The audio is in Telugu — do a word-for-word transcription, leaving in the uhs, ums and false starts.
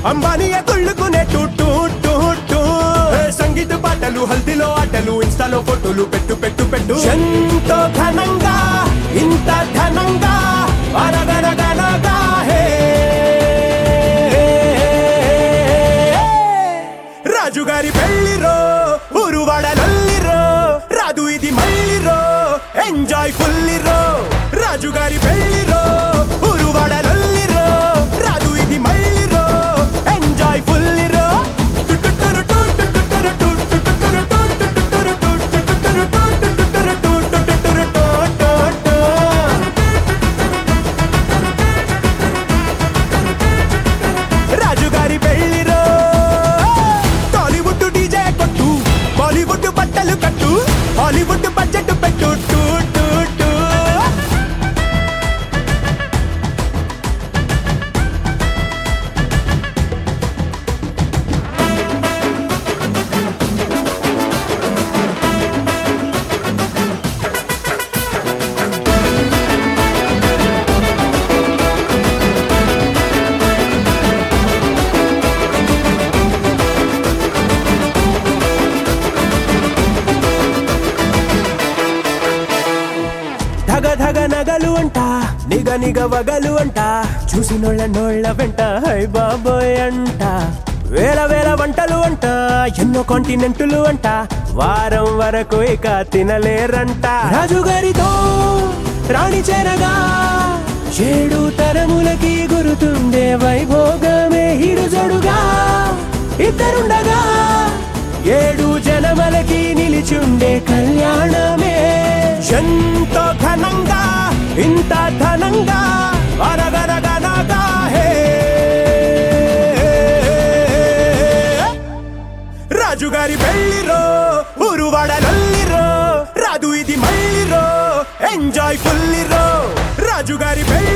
అంబానీయ తుళ్ళుకునే టూటూ టూటూ సంగీత పాటలు హల్దీలో ఆటలు ఇన్స్టాలో ఫోటోలు పెట్టు పెట్టు పెట్టు ఎంతో ఘనంగా ఇంత ఘనంగా అనగనగనగా హే రాజుగారి పెళ్లిరో ఊరువాడలల్లిరో రాదు ఇది మళ్ళీరో ఎంజాయ్ ఫుల్లిరో రాజుగారి పెళ్లిరో ఊరువాడలల్లిరో రాదు ఇది మళ్ళీరో ఎంజాయ్ ఫుల్లిరో రాజుగారి పెళ్లిరో టాలీవుడ్ డీజే కొట్టు బాలీవుడ్ బట్టలు కట్టు హాలీవుడ్ బడ్జెట్ పెట్టు టూ టూ టూ ధగ ధగ నగలు అంట నిగ నిగ వగలు అంట చూసినోళ్ళ నోళ్ళ వెంట హై బాబోయ్ అంట వేల వేల వంటలు అంట ఎన్నో కాంటినెంటులు అంట వారం వరకు ఇక తినలేరంట రాజుగారితో రాణి చేరగా ఏడు తరములకి గురుతుండే వైభోగమే హిడుజడుగా ఇద్దరుండగా ఏడు జనమలకి నిలిచుండే కళ్యాణమే ఎంతో ఘనంగా ఇంత ఘనంగా అనగనగనగా హే రాజుగారి పెళ్లిరో ఊరువాడలల్లిరో రాదు ఇది మళ్ళీరో ఎంజాయ్ ఫుల్లిరో రాజుగారి పెళ్లి